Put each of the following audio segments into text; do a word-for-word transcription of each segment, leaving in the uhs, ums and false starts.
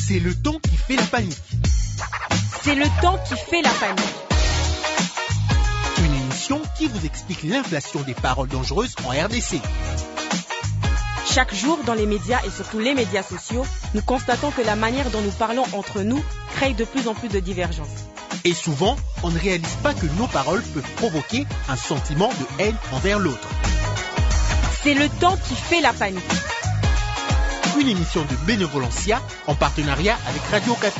C'est le temps qui fait la panique. C'est le temps qui fait la panique. Une émission qui vous explique l'inflation des paroles dangereuses en R D C. Chaque jour, dans les médias et surtout les médias sociaux, nous constatons que la manière dont nous parlons entre nous crée de plus en plus de divergences. Et souvent, on ne réalise pas que nos paroles peuvent provoquer un sentiment de haine envers l'autre. C'est le temps qui fait la panique. Une émission de Bénévolencia en partenariat avec Radio Okapi.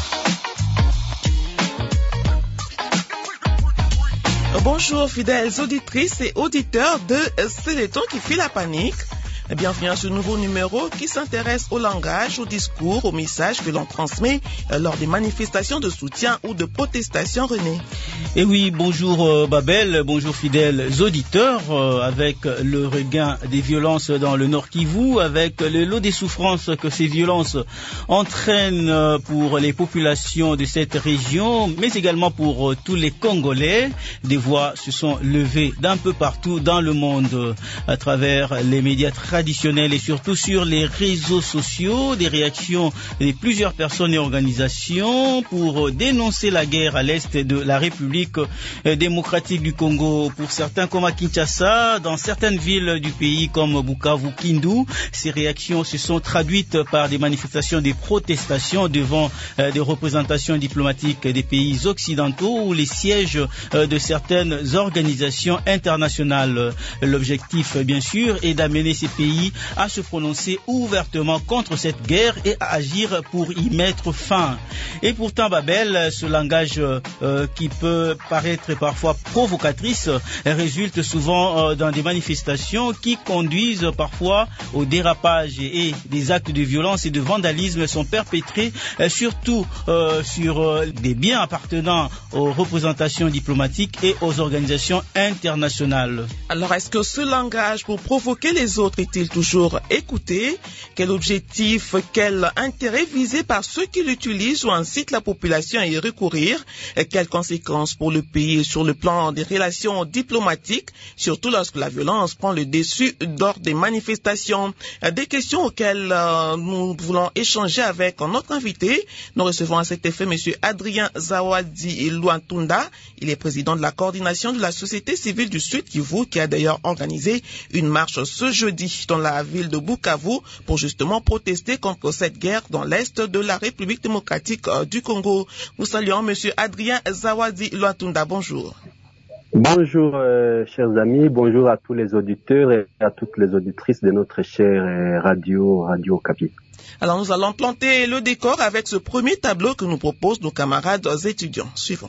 Bonjour fidèles auditrices et auditeurs de C'est le temps qui fait la panique. Bienvenue à ce nouveau numéro qui s'intéresse au langage, au discours, au message que l'on transmet lors des manifestations de soutien ou de protestation, René. Et oui, bonjour euh, Babel, bonjour fidèles auditeurs, euh, avec le regain des violences dans le Nord Kivu, avec le lot des souffrances que ces violences entraînent pour les populations de cette région, mais également pour euh, tous les Congolais. Des voix se sont levées d'un peu partout dans le monde à travers les médias traditionnels et surtout sur les réseaux sociaux, des réactions de plusieurs personnes et organisations pour dénoncer la guerre à l'est de la République démocratique du Congo. Pour certains comme à Kinshasa, dans certaines villes du pays comme Bukavu, Kindu, ces réactions se sont traduites par des manifestations, des protestations devant euh, des représentations diplomatiques des pays occidentaux ou les sièges euh, de certaines organisations internationales. L'objectif, bien sûr, est d'amener ces pays à se prononcer ouvertement contre cette guerre et à agir pour y mettre fin. Et pourtant, Babel, ce langage euh, qui peut paraître parfois provocatrice résulte souvent euh, dans des manifestations qui conduisent parfois au dérapage et, et des actes de violence et de vandalisme sont perpétrés euh, surtout euh, sur euh, des biens appartenant aux représentations diplomatiques et aux organisations internationales. Alors, est-ce que ce langage pour provoquer les autres est-il toujours écouté? Quel objectif, quel intérêt visé par ceux qui l'utilisent ou incitent la population à y recourir? Et quelles conséquences pour le pays sur le plan des relations diplomatiques, surtout lorsque la violence prend le dessus lors des manifestations? Des questions auxquelles euh, nous voulons échanger avec notre invité. Nous recevons à cet effet M. Adrien Zawadi Luantunda. Il est président de la coordination de la société civile du Sud Kivu, qui a d'ailleurs organisé une marche ce jeudi dans la ville de Bukavu pour justement protester contre cette guerre dans l'est de la République démocratique du Congo. Nous saluons M. Adrien Zawadi Luantunda. Bonjour. Bonjour, euh, chers amis. Bonjour à tous les auditeurs et à toutes les auditrices de notre chère euh, radio, Radio Okapi. Alors, nous allons planter le décor avec ce premier tableau que nous proposent nos camarades étudiants. Suivons.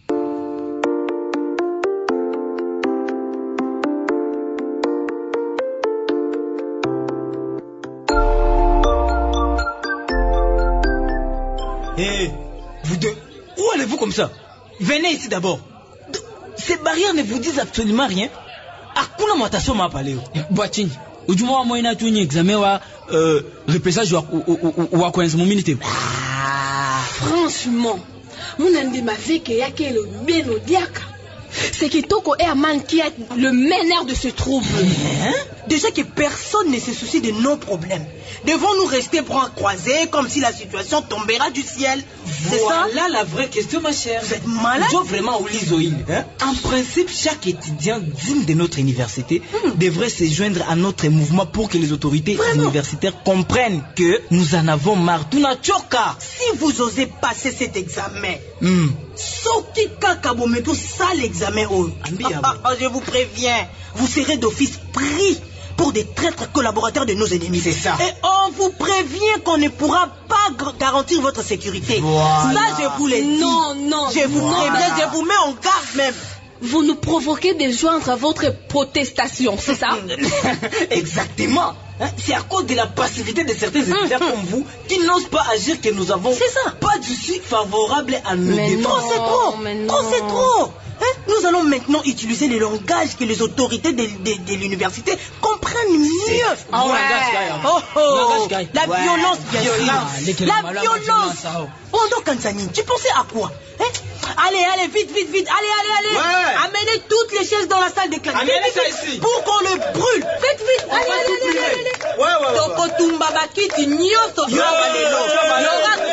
Hé, hey, vous deux, où allez-vous comme ça? Venez ici d'abord. Ces barrières ne vous disent absolument rien. Hakuna mataso ma paleo. Boachini, ujuma wa moina tu ni examen wa euh repassage wa wa kwenza muminité. Franchement, mon andi maveke yake le beno diaka. C'est Kitoko et Aman qui est le meneur de ce trouble. Hein? Déjà que personne ne se soucie de nos problèmes. Devons-nous rester bras croisés comme si la situation tombera du ciel? C'est voilà ça? Là la vraie question, ma chère. Vous êtes malade? Je vraiment au lisoïne. Hein? En principe, chaque étudiant digne de notre université hmm. devrait se joindre à notre mouvement pour que les autorités vraiment? universitaires comprennent que nous en avons marre. Tunachoka. Si vous osez passer cet examen, hmm. Soki kakabometo ça l'examen oh. Je vous préviens, vous serez d'office pris pour des traîtres collaborateurs de nos ennemis. C'est ça. Et on vous prévient qu'on ne pourra pas garantir votre sécurité. Voilà. Ça, je vous l'ai dit. Non, non. Je vous voilà. préviens, je vous mets en garde même. Vous nous provoquez de joindre à votre protestation, c'est ça? Exactement. C'est à cause de la passivité de certains étudiants mmh, comme vous qui n'osent pas agir que nous avons ça. pas d'issue favorable à nous défendre. Trop c'est trop, trop c'est trop. Hein? Nous allons maintenant utiliser le langage que les autorités de, de, de l'université comprennent mieux. Ah, ouais. Oh, oh. La ouais. violence, bien sûr. La violence. Pendant Kansani, tu pensais à quoi? Hein? Allez, allez, vite, vite, vite. Allez, allez, allez. Ouais. Amenez toutes les chaises dans la salle de classe. Amenez ça ici. Pour qu'on le brûle. Vite, vite. Allez, allez, allez, allez. Ouais, ouais, ouais. Toko Tumba Bakiti Nyoso. Il y aura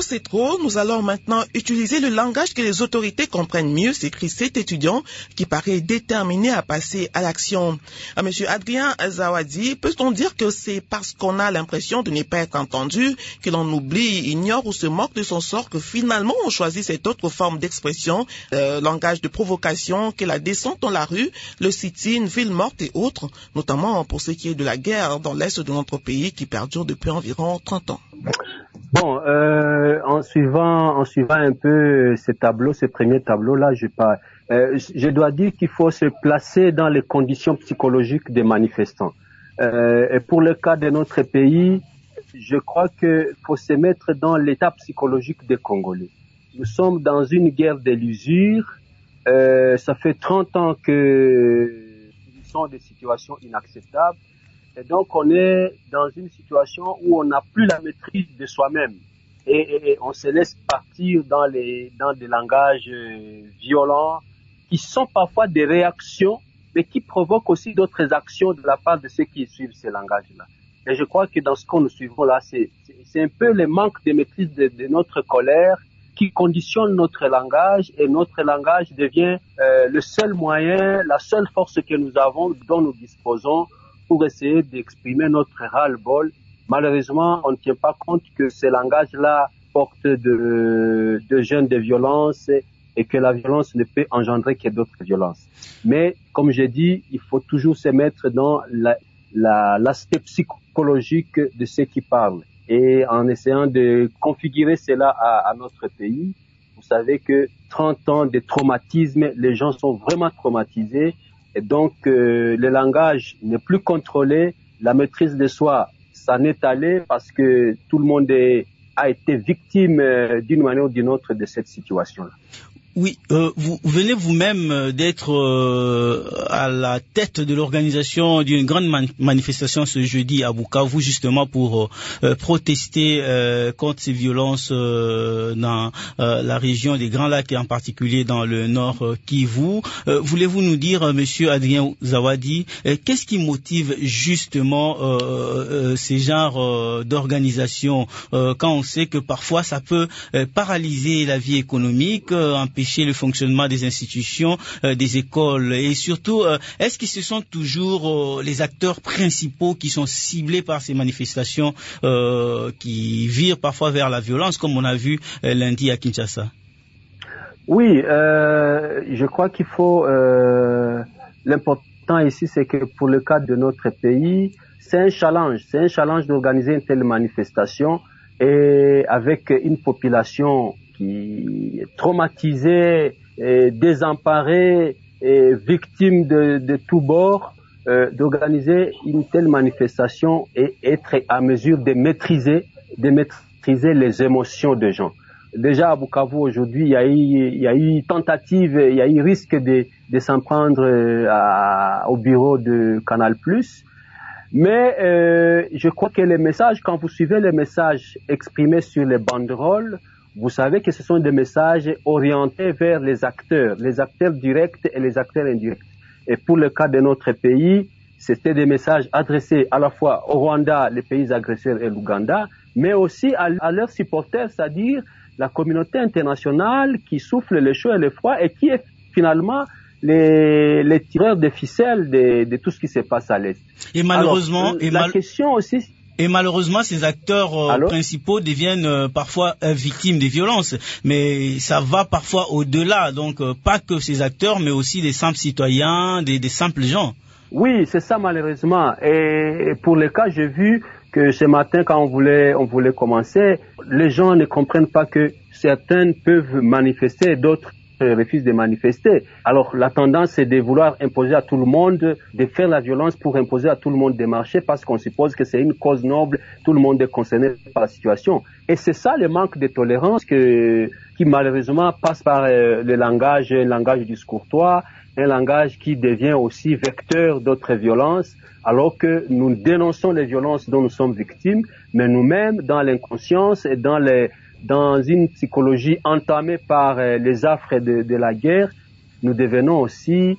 trop, c'est trop. Nous allons maintenant utiliser le langage que les autorités comprennent mieux, s'écrit cet étudiant qui paraît déterminé à passer à l'action. À Monsieur Adrien Zawadi, peut-on dire que c'est parce qu'on a l'impression de ne pas être entendu, que l'on oublie, ignore ou se moque de son sort que finalement on choisit cette autre forme d'expression, euh, langage de provocation, que la descente dans la rue, le sit-in, ville morte et autres, notamment pour ce qui est de la guerre dans l'est de notre pays qui perdure depuis environ trente ans. Bon, euh, en suivant, en suivant un peu ces tableaux, ces premiers tableaux-là, je pas, euh, je dois dire qu'il faut se placer dans les conditions psychologiques des manifestants. Euh, et pour le cas de notre pays, je crois qu'il faut se mettre dans l'état psychologique des Congolais. Nous sommes dans une guerre de l'usure. Euh, ça fait trente ans que nous sommes dans des situations inacceptables. Et donc, on est dans une situation où on n'a plus la maîtrise de soi-même. Et, et, et on se laisse partir dans les, dans des langages euh, violents qui sont parfois des réactions, mais qui provoquent aussi d'autres actions de la part de ceux qui suivent ces langages-là. Et je crois que dans ce que nous suivons là, c'est, c'est, c'est un peu le manque de maîtrise de, de notre colère qui conditionne notre langage, et notre langage devient euh, le seul moyen, la seule force que nous avons, dont nous disposons, pour essayer d'exprimer notre ras-le-bol. Malheureusement, on ne tient pas compte que ce langage-là porte de, de gènes de violence et que la violence ne peut engendrer que d'autres violences. Mais, comme j'ai dit, il faut toujours se mettre dans la, la, l'aspect psychologique de ceux qui parlent. Et en essayant de configurer cela à, à notre pays, vous savez que trente ans de traumatisme, les gens sont vraiment traumatisés. Et donc, euh, le langage n'est plus contrôlé, la maîtrise de soi s'en est allée parce que tout le monde est, a été victime euh, d'une manière ou d'une autre de cette situation-là. Oui, euh, vous venez vous-même d'être euh, à la tête de l'organisation d'une grande man- manifestation ce jeudi à Bukavu, justement pour euh, protester euh, contre ces violences euh, dans euh, la région des Grands Lacs et en particulier dans le nord euh, Kivu. Euh, voulez-vous nous dire, euh, Monsieur Adrien Zawadi, euh, qu'est-ce qui motive justement euh, euh, ces genres euh, d'organisations euh, quand on sait que parfois ça peut euh, paralyser la vie économique, euh, empêcher le fonctionnement des institutions, euh, des écoles, et surtout, euh, est-ce que ce sont toujours euh, les acteurs principaux qui sont ciblés par ces manifestations euh, qui virent parfois vers la violence, comme on a vu euh, lundi à Kinshasa? Oui, euh, je crois qu'il faut... Euh, l'important ici, c'est que pour le cas de notre pays, c'est un challenge, c'est un challenge d'organiser une telle manifestation et avec une population qui est traumatisée, et désemparée, et victime de, de tous bords, euh, d'organiser une telle manifestation et être à mesure de maîtriser, de maîtriser les émotions des gens. Déjà à Bukavu aujourd'hui, il y a eu, il y a eu tentative, il y a eu risque de, de s'en prendre à, au bureau de Canal plus. Mais euh, je crois que les messages, quand vous suivez les messages exprimés sur les banderoles, vous savez que ce sont des messages orientés vers les acteurs, les acteurs directs et les acteurs indirects. Et pour le cas de notre pays, c'était des messages adressés à la fois au Rwanda, les pays agresseurs, et l'Ouganda, mais aussi à, à leurs supporters, c'est-à-dire la communauté internationale qui souffle le chaud et le froid et qui est finalement les, les tireurs de ficelles de, de tout ce qui se passe à l'Est. Et malheureusement, Alors, et la mal... question aussi... Et malheureusement, ces acteurs euh, principaux deviennent euh, parfois euh, victimes des violences. Mais ça va parfois au-delà. Donc, euh, pas que ces acteurs, mais aussi des simples citoyens, des, des simples gens. Oui, c'est ça malheureusement. Et pour le cas, j'ai vu que ce matin, quand on voulait, on voulait commencer, les gens ne comprennent pas que certains peuvent manifester et d'autres refusent de manifester. Alors la tendance c'est de vouloir imposer à tout le monde, de faire la violence pour imposer à tout le monde de marcher parce qu'on suppose que c'est une cause noble, tout le monde est concerné par la situation. Et c'est ça le manque de tolérance que, qui malheureusement passe par euh, le langage, un langage discourtois, un langage qui devient aussi vecteur d'autres violences, alors que nous dénonçons les violences dont nous sommes victimes, mais nous-mêmes, dans l'inconscience et dans les dans une psychologie entamée par euh, les affres de, de la guerre, nous devenons aussi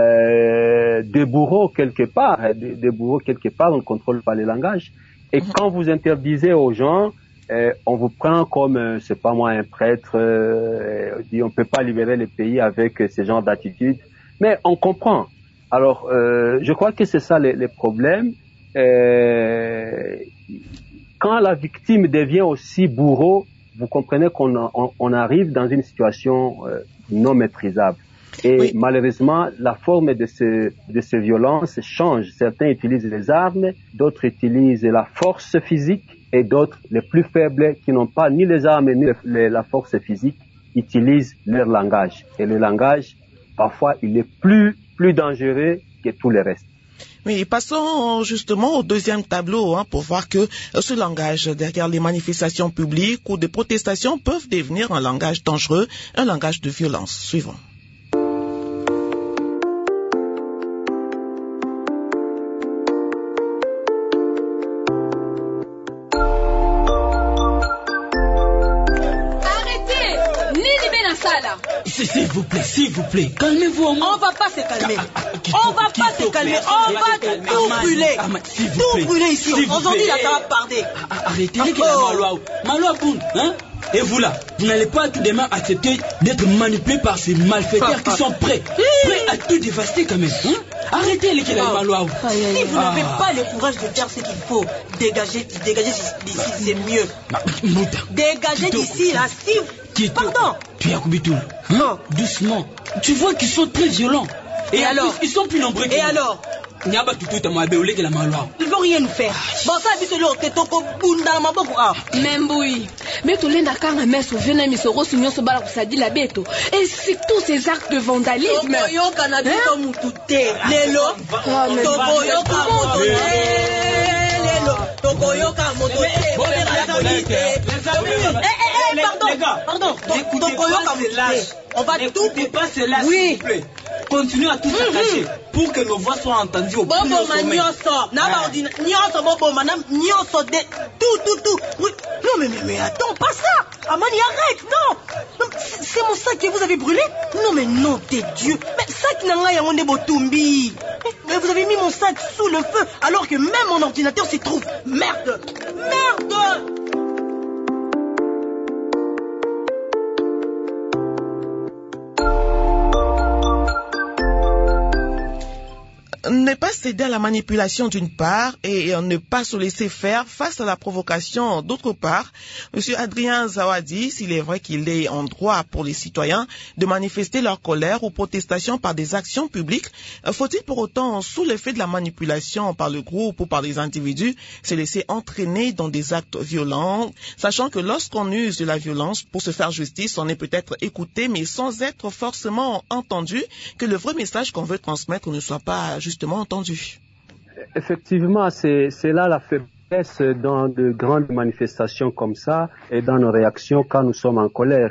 euh, des bourreaux quelque part, des, des bourreaux quelque part, on ne contrôle pas les langages. Et quand vous interdisez aux gens euh, on vous prend comme, euh, c'est pas moi, un prêtre, euh, on dit on peut pas libérer le pays avec euh, ce genre d'attitude. Mais on comprend. Alors, euh, je crois que c'est ça le, le problème. Euh, quand la victime devient aussi bourreau, vous comprenez qu'on on, on arrive dans une situation euh, non maîtrisable. Et oui. Malheureusement, la forme de ce, de ces violences change. Certains utilisent les armes, d'autres utilisent la force physique, et d'autres, les plus faibles, qui n'ont pas ni les armes ni les, la force physique, utilisent leur langage. Et le langage, parfois, il est plus, plus dangereux que tout le reste. Oui, passons justement au deuxième tableau hein, pour voir que ce langage derrière les manifestations publiques ou des protestations peuvent devenir un langage dangereux, un langage de violence. Suivant. S'il vous plaît, s'il vous plaît, calmez-vous. On va pas se calmer. On va pas se calmer. On va tout brûler. Tout brûler ici. Aujourd'hui, la ça va parler. Arrêtez les Malwa. Malwa Pound, hein? Et vous là, vous n'allez pas tout de même accepter d'être manipulé par ces malfaiteurs qui sont prêts, prêts à tout dévaster quand même. Hein? Arrêtez les Malwa. Si vous n'avez pas le courage de faire ce qu'il faut, dégagez, dégagez d'ici, c'est mieux. Dégagez d'ici, là, si. Pardon. Tu as Kubitou. Hein? Doucement. Tu vois qu'ils sont très violents. Et, Et alors plus, ils sont plus nombreux. Et alors il n'y a pas tout tout à moi béolé que la malwa. Ils vont rien nous faire. Bon ça dit c'est l'autre toko bunda maboko ah. Même oui. Mais tout le monde a quand même souvenir mais ce rosignon se bala ça dit la bête. Et c'est tous ces actes de vandalisme. Toko yo cannabis comme tout est. Lelo. Toko yo comme Lelo. Toko yo comme tout est. Pardon, pardon. Toko yo comme on va tout dépasser là, oui. S'il vous plaît. Continuez à tout s'attacher mm-hmm. pour que nos voix soient entendues au plus haut sommet. Tout, tout, tout. Oui. Non, mais, mais, mais attends, pas ça. Amani, arrête, non. non c'est mon sac que vous avez brûlé? Non, mais non, t'es Dieu. Mais sac n'a rien, on est botumbi. Mais vous avez mis mon sac sous le feu alors que même mon ordinateur s'y trouve. Merde. Merde. Ne pas céder à la manipulation d'une part et ne pas se laisser faire face à la provocation d'autre part. Monsieur Adrien Zawadi, s'il est vrai qu'il est en droit pour les citoyens de manifester leur colère ou protestation par des actions publiques, faut-il pour autant, sous l'effet de la manipulation par le groupe ou par les individus, se laisser entraîner dans des actes violents, sachant que lorsqu'on use de la violence pour se faire justice, on est peut-être écouté mais sans être forcément entendu, que le vrai message qu'on veut transmettre ne soit pas justement entendu. Effectivement, c'est, c'est là la faiblesse dans de grandes manifestations comme ça et dans nos réactions quand nous sommes en colère.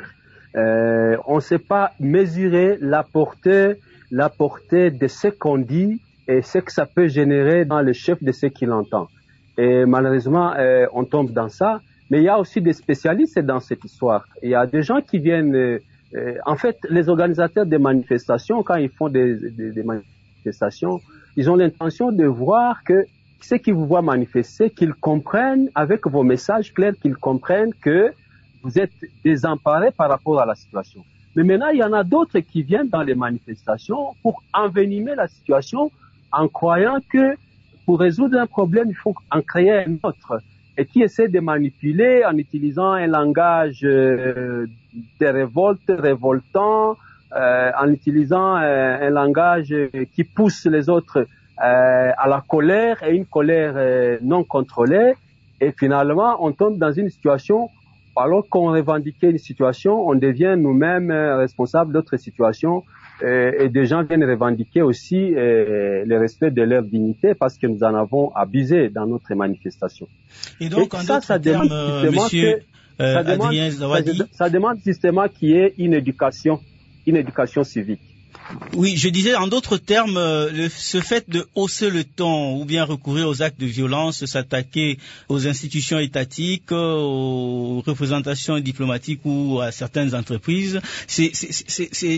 Euh, on ne sait pas mesurer la portée, la portée de ce qu'on dit et ce que ça peut générer dans le chef de ce qu'il entend. Et malheureusement, euh, on tombe dans ça. Mais il y a aussi des spécialistes dans cette histoire. Il y a des gens qui viennent... Euh, euh, en fait, les organisateurs des manifestations, quand ils font des, des, des manifestations, ils ont l'intention de voir que ceux qui vous voient manifester, qu'ils comprennent avec vos messages clairs, qu'ils comprennent que vous êtes désemparés par rapport à la situation. Mais maintenant, il y en a d'autres qui viennent dans les manifestations pour envenimer la situation en croyant que pour résoudre un problème, il faut en créer un autre. Et qui essaient de manipuler en utilisant un langage euh, de révolte, révoltant, Euh, en utilisant euh, un langage qui pousse les autres euh, à la colère et une colère euh, non contrôlée. Et finalement, on tombe dans une situation, alors qu'on revendiquait une situation, on devient nous-mêmes euh, responsables d'autres situations euh, et des gens viennent revendiquer aussi euh, le respect de leur dignité parce que nous en avons abusé dans notre manifestation. Et donc, et en ça, ça demande termes, monsieur euh, ça, demande, Adrien Zawadi, ça, ça demande justement qu'il y ait une éducation une éducation civique. Oui, je disais en d'autres termes, le, ce fait de hausser le ton ou bien recourir aux actes de violence, s'attaquer aux institutions étatiques, aux représentations diplomatiques ou à certaines entreprises, c'est, c'est, c'est, c'est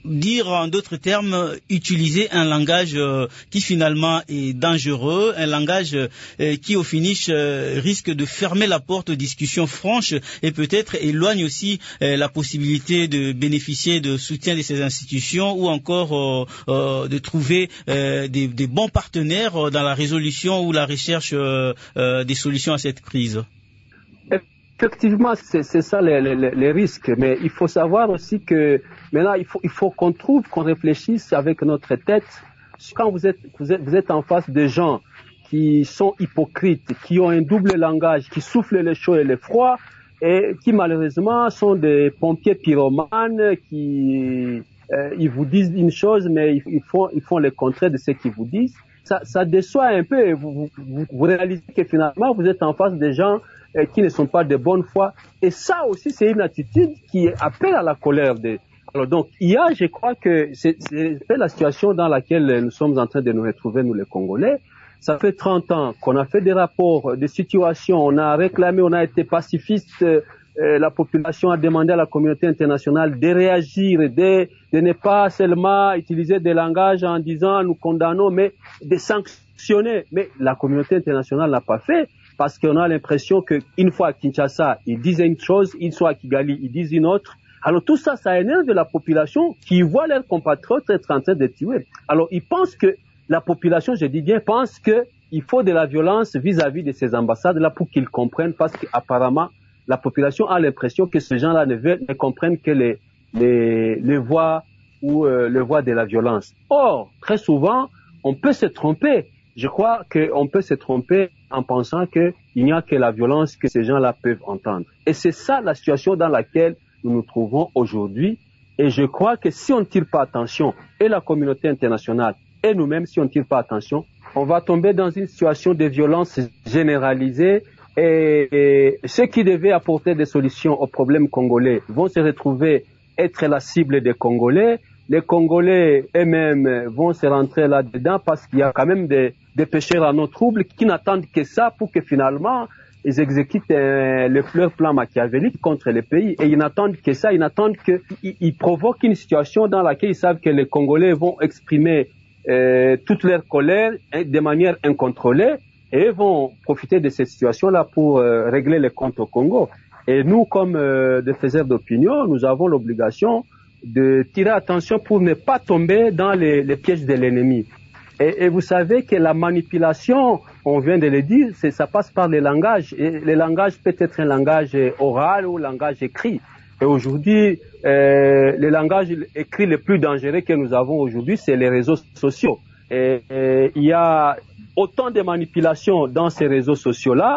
dire en d'autres termes, utiliser un langage euh, qui finalement est dangereux, un langage euh, qui au finish euh, risque de fermer la porte aux discussions franches et peut-être éloigne aussi euh, la possibilité de bénéficier de soutien de ces institutions ou encore euh, euh, de trouver euh, des, des bons partenaires dans la résolution ou la recherche euh, euh, des solutions à cette crise. Effectivement, c'est, c'est ça les, les, les risques, mais il faut savoir aussi que maintenant il faut, il faut qu'on trouve, qu'on réfléchisse avec notre tête. Quand vous êtes, vous êtes, vous êtes en face de gens qui sont hypocrites, qui ont un double langage, qui soufflent le chaud et le froid, et qui malheureusement sont des pompiers pyromanes, qui euh, ils vous disent une chose, mais ils, ils font, ils font le contraire de ce qu'ils vous disent. Ça, ça déçoit un peu. Et vous, vous, vous réalisez que finalement vous êtes en face des gens qui ne sont pas de bonne foi. Et ça aussi, c'est une attitude qui appelle à la colère. De... Alors donc, il y a, je crois que c'est, c'est la situation dans laquelle nous sommes en train de nous retrouver, nous les Congolais. Ça fait trente ans qu'on a fait des rapports, des situations, on a réclamé, on a été pacifiste, euh, la population a demandé à la communauté internationale de réagir, de, de ne pas seulement utiliser des langages en disant nous condamnons, mais de sanctionner. Mais la communauté internationale n'a pas fait. Parce qu'on a l'impression qu'une fois à Kinshasa, ils disent une chose, une fois à Kigali, ils disent une autre. Alors tout ça, ça énerve la population qui voit leurs compatriotes être en train de tuer. Alors ils pensent que, la population, je dis bien, pense qu'il faut de la violence vis-à-vis de ces ambassades-là pour qu'ils comprennent, parce qu'apparemment, la population a l'impression que ces gens-là ne, veulent, ne comprennent que les, les, les voies ou euh, les voies de la violence. Or, très souvent, on peut se tromper. Je crois qu'on peut se tromper en pensant qu'il n'y a que la violence que ces gens-là peuvent entendre. Et c'est ça la situation dans laquelle nous nous trouvons aujourd'hui. Et je crois que si on ne tire pas attention, et la communauté internationale, et nous-mêmes, si on ne tire pas attention, on va tomber dans une situation de violence généralisée. Et, et ceux qui devaient apporter des solutions aux problèmes congolais vont se retrouver être la cible des Congolais. Les Congolais eux-mêmes vont se rentrer là-dedans parce qu'il y a quand même des, des pécheurs à nos troubles qui n'attendent que ça pour que finalement ils exécutent euh, le, leur plan machiavélique contre les pays. Et ils n'attendent que ça, ils n'attendent qu'ils ils provoquent une situation dans laquelle ils savent que les Congolais vont exprimer euh, toute leur colère hein, de manière incontrôlée et vont profiter de cette situation-là pour euh, régler les comptes au Congo. Et nous, comme euh, des faiseurs d'opinion, nous avons l'obligation de tirer attention pour ne pas tomber dans les, les pièges de l'ennemi. Et, et vous savez que la manipulation, on vient de le dire, c'est, ça passe par le langage. Et le langage peut être un langage oral ou un langage écrit. Et aujourd'hui, euh, le langage écrit le plus dangereux que nous avons aujourd'hui, c'est les réseaux sociaux. Et, et il y a autant de manipulations dans ces réseaux sociaux-là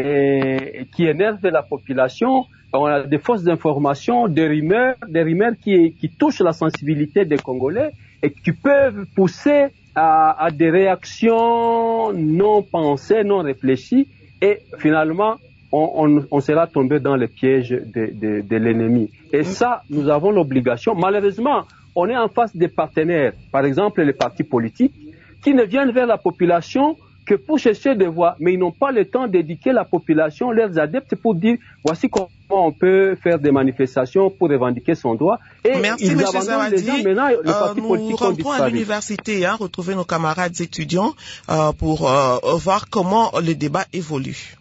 et, et qui énervent la population. On a des fausses informations, des rumeurs, des rumeurs qui, qui touchent la sensibilité des Congolais et qui peuvent pousser à, à des réactions non pensées, non réfléchies, et finalement, on, on, on sera tombé dans le piège de, de, de l'ennemi. Et ça, nous avons l'obligation. Malheureusement, on est en face des partenaires, par exemple les partis politiques, qui ne viennent vers la population que pour chercher des voix, mais ils n'ont pas le temps d'éduquer la population, leurs adeptes, pour dire voici comment on peut faire des manifestations pour revendiquer son droit. Et merci, ils M. abandonnent les gens. Maintenant, les euh, partis nous politiques ont rentrons à l'université, hein, retrouver nos camarades étudiants euh, pour euh, voir comment le débat évolue.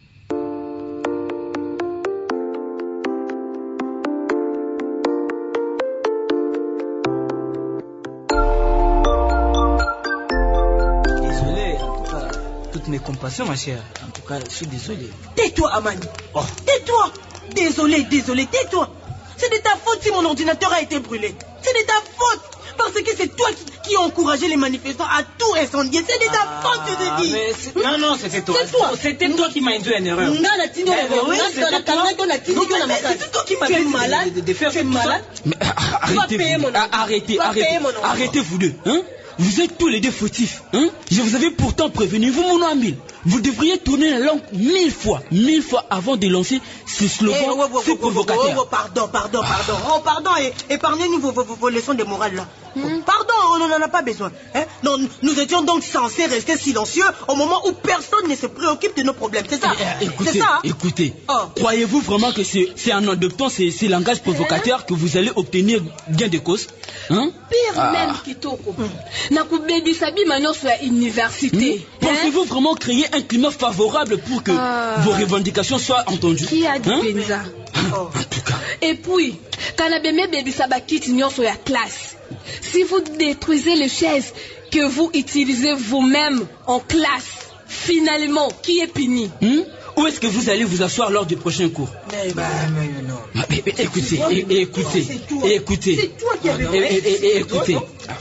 Mes compassions, ma chère. En tout cas, je suis désolé. Tais-toi, Amani. Oh. Tais-toi. Désolé, désolé, tais-toi. C'est de ta faute si mon ordinateur a été brûlé. C'est de ta faute. Parce que c'est toi qui, qui as encouragé les manifestants à tout incendier. C'est de ta ah, faute, je te dis. Mais non, non, c'était toi. C'est toi. C'était toi qui m'as induit en erreur. Non, la tino, oui, c'est toi qui m'as fait malade. De faire tu es malade. Mais arrêtez, arrêtez, arrêtez, arrêtez, vous deux. Hein? vous êtes tous les deux fautifs. Hein? Je vous avais pourtant prévenu, vous mon ami. Vous devriez tourner la langue mille fois, mille fois avant de lancer ce slogan, hey, oh, oh, oh, ce oh, provocateur. Oh, oh, pardon, pardon, pardon. Oh, pardon, et épargnez-nous vos, vos, vos leçons de morale là. Mm. Pardon, on n'en a pas besoin. Hein? Non, nous étions donc censés rester silencieux au moment où personne ne se préoccupe de nos problèmes. C'est ça? Eh, écoutez, c'est ça, hein? écoutez. Oh. Croyez-vous vraiment que c'est, c'est en adoptant ces, ces langages provocateurs hein? que vous allez obtenir gain de cause? Hein? Pire ah. même kitoko. Nakubebi sabi maintenant sur l'université. Hmm? Pensez-vous vraiment créer un climat favorable pour que ah. vos revendications soient entendues? Qui a dit hein? ça? Oh. En tout cas. Et puis, quand on a baby sabaki sur la classe, si vous détruisez les chaises que vous utilisez vous-même en classe, finalement, qui est puni? hmm? Où est-ce que vous allez vous asseoir lors du prochain cours? Mais, bah, mais non. Ah, mais, mais, écoutez, et, écoutez, et, écoutez. C'est toi qui avais et, et, et, écoutez.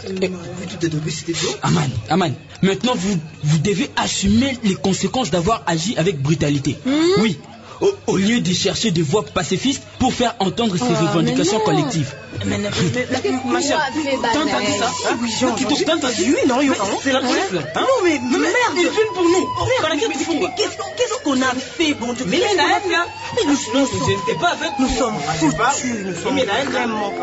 Aman, Aman, maintenant vous, vous devez assumer les conséquences d'avoir agi avec brutalité. Hmm? Oui. Au, au lieu de chercher des voies pacifistes pour faire entendre ces oh, revendications collectives. Mais non, ma chère, t'as entendu ça? T'as entendu? Oui, non, c'est la police là. Non, mais merde, ils filment pour nous. Qu'est-ce qu'on a fait, bon Dieu? Mais là, nous sommes foutus, nous sommes vraiment.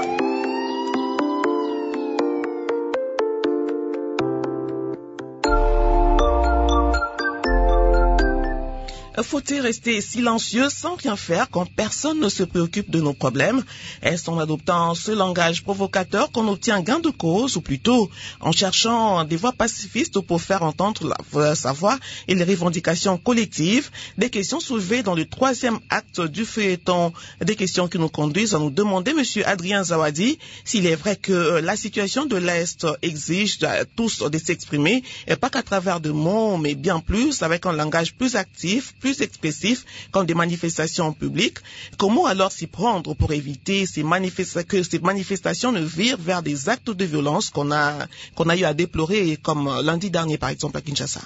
Faut-il rester silencieux sans rien faire quand personne ne se préoccupe de nos problèmes? Est-ce en adoptant ce langage provocateur qu'on obtient gain de cause, ou plutôt en cherchant des voies pacifistes pour faire entendre la, sa voix et les revendications collectives? Des questions soulevées dans le troisième acte du feuilleton, des questions qui nous conduisent à nous demander, Monsieur Adrien Zawadi, s'il est vrai que la situation de l'Est exige à tous de s'exprimer, et pas qu'à travers de mots, mais bien plus, avec un langage plus actif, plus expressifs comme des manifestations publiques. Comment alors s'y prendre pour éviter ces manifesta- que ces manifestations ne virent vers des actes de violence qu'on a, qu'on a eu à déplorer, comme lundi dernier par exemple à Kinshasa?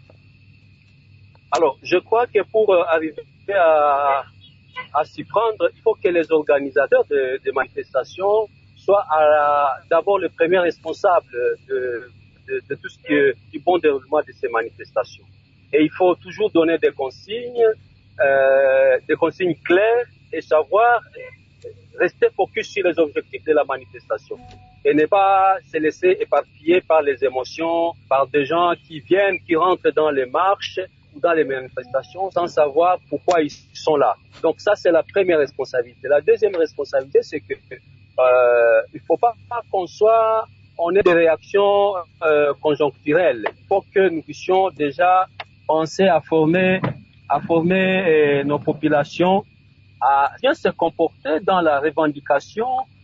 Alors, je crois que pour euh, arriver à, à s'y prendre, il faut que les organisateurs de, de manifestations soient à, d'abord les premiers responsables de, de, de tout ce qui est du bon déroulement de ces manifestations. Et il faut toujours donner des consignes, euh, des consignes claires et savoir rester focus sur les objectifs de la manifestation. Et ne pas se laisser éparpiller par les émotions, par des gens qui viennent, qui rentrent dans les marches ou dans les manifestations sans savoir pourquoi ils sont là. Donc ça, c'est la première responsabilité. La deuxième responsabilité, c'est que euh, il faut pas qu'on soit, on ait des réactions euh, conjoncturelles. Il faut que nous puissions déjà penser à former, à former euh, nos populations à bien se comporter dans la revendication,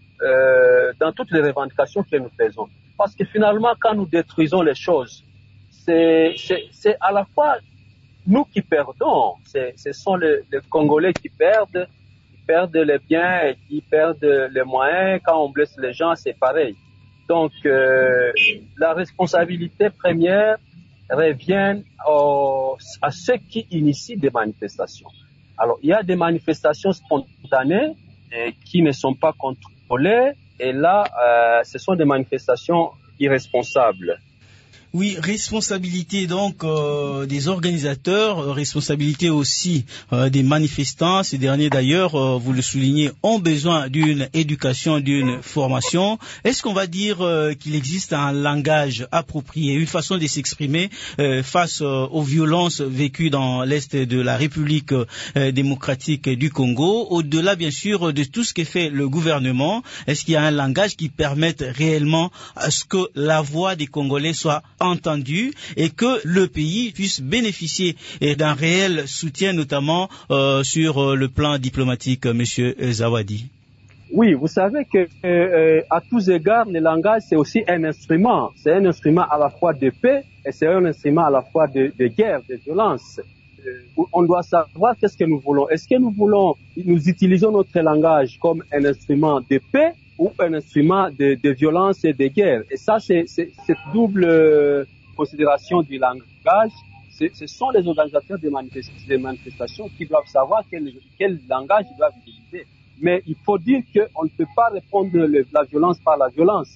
euh, dans toutes les revendications que nous faisons. Parce que finalement, quand nous détruisons les choses, c'est, c'est, c'est à la fois nous qui perdons. C'est, ce sont les, les Congolais qui perdent, qui perdent les biens et qui perdent les moyens. Quand on blesse les gens, c'est pareil. Donc, euh, la responsabilité première revient au, à ceux qui initient des manifestations. Alors, il y a des manifestations spontanées euh, qui ne sont pas contrôlées, et là, euh, ce sont des manifestations irresponsables. Oui, responsabilité donc euh, des organisateurs, responsabilité aussi euh, des manifestants. Ces derniers d'ailleurs, euh, vous le soulignez, ont besoin d'une éducation, d'une formation. Est-ce qu'on va dire euh, qu'il existe un langage approprié, une façon de s'exprimer euh, face euh, aux violences vécues dans l'Est de la République euh, démocratique du Congo? Au-delà bien sûr de tout ce que fait le gouvernement, est-ce qu'il y a un langage qui permette réellement à ce que la voix des Congolais soit entendu et que le pays puisse bénéficier d'un réel soutien, notamment euh, sur euh, le plan diplomatique, Monsieur Zawadi? Oui, vous savez que euh, à tous égards, le langage c'est aussi un instrument. C'est un instrument à la fois de paix et c'est un instrument à la fois de, de guerre, de violence. Euh, on doit savoir qu'est-ce que nous voulons. Est-ce que nous voulons, nous utilisons notre langage comme un instrument de paix ou un instrument de, de violence et de guerre? Et ça, c'est, c'est cette double euh, considération du langage. C'est, ce sont les organisateurs des, manifest- des manifestations qui doivent savoir quel, quel langage ils doivent utiliser. Mais il faut dire qu'on ne peut pas répondre le, la violence par la violence.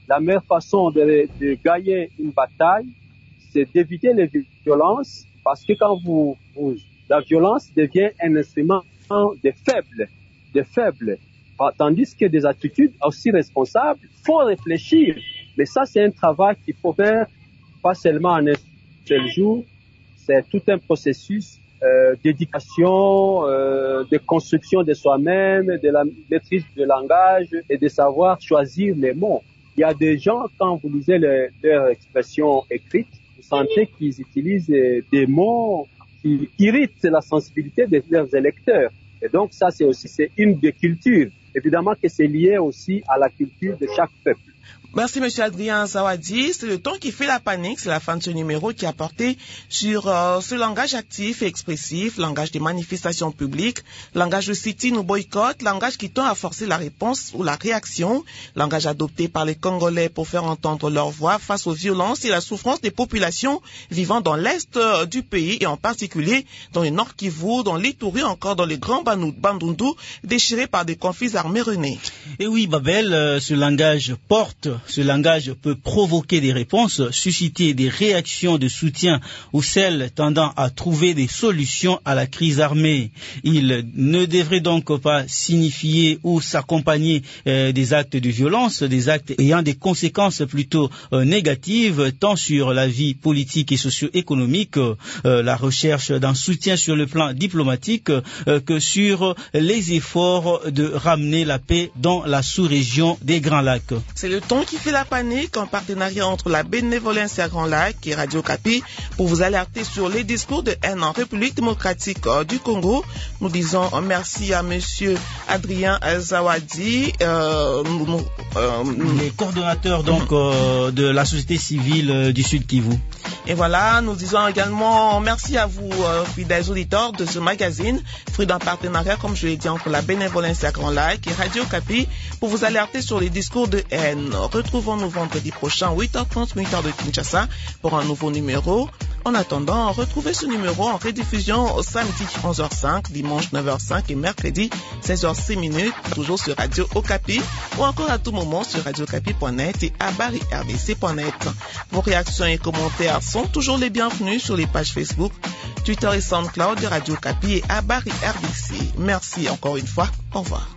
la meilleure façon de, de gagner une bataille, c'est d'éviter les violences, parce que quand vous, vous la violence devient un instrument des faibles, des faibles. Tandis que des attitudes aussi responsables, faut réfléchir. Mais ça, c'est un travail qu'il faut faire, pas seulement en un seul jour. C'est tout un processus euh, d'éducation, euh, de construction de soi-même, de la maîtrise du langage et de savoir choisir les mots. Il y a des gens, quand vous lisez les, leurs expressions écrites, vous sentez qu'ils utilisent des mots qui irritent la sensibilité de leurs électeurs. Et donc ça, c'est aussi c'est une des cultures. Évidemment que c'est lié aussi à la culture de chaque peuple. Merci, Monsieur Adrien Zawadi. C'est le temps qui fait la panique. C'est la fin de ce numéro qui a porté sur euh, ce langage actif et expressif, langage des manifestations publiques, langage de sit-in ou boycott, langage qui tend à forcer la réponse ou la réaction, langage adopté par les Congolais pour faire entendre leur voix face aux violences et la souffrance des populations vivant dans l'est euh, du pays et en particulier dans le Nord Kivu, dans l'Ituri, encore dans les grands Bandundu déchirés par des conflits armés renés. Et oui, Babel, euh, ce langage porte Ce langage peut provoquer des réponses, susciter des réactions de soutien ou celles tendant à trouver des solutions à la crise armée. Il ne devrait donc pas signifier ou s'accompagner euh, des actes de violence, des actes ayant des conséquences plutôt euh, négatives, tant sur la vie politique et socio-économique, euh, la recherche d'un soutien sur le plan diplomatique, euh, que sur les efforts de ramener la paix dans la sous-région des Grands Lacs. C'est le ton qui fait la panique, en partenariat entre la Bénévolence à Grand Lac et Radio Kapi, pour vous alerter sur les discours de haine en République démocratique du Congo. Nous disons merci à Monsieur Adrien Zawadi, euh, euh, les coordonnateurs donc euh, de la société civile euh, du Sud Kivu. Et voilà, nous disons également merci à vous, euh, fidèles auditeurs de ce magazine, fruit d'un partenariat, comme je l'ai dit, entre la Bénévolence à Grand Lac et Radio Kapi, pour vous alerter sur les discours de haine. Retrouvons-nous vendredi prochain, huit heures trente, huit heures de Kinshasa, pour un nouveau numéro. En attendant, retrouvez ce numéro en rediffusion samedi onze heures cinq, dimanche neuf heures cinq et mercredi seize heures six minutes, toujours sur Radio Okapi, ou encore à tout moment sur radio okapi point net et à bari r d c point net. Vos réactions et commentaires sont toujours les bienvenus sur les pages Facebook, Twitter et SoundCloud de Radio Okapi et à bari r d c. Merci encore une fois. Au revoir.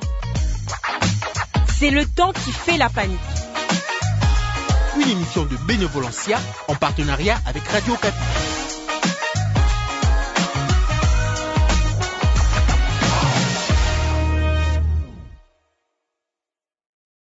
C'est le temps qui fait la panique. Une émission de Bénévolencia en partenariat avec Radio Okapi.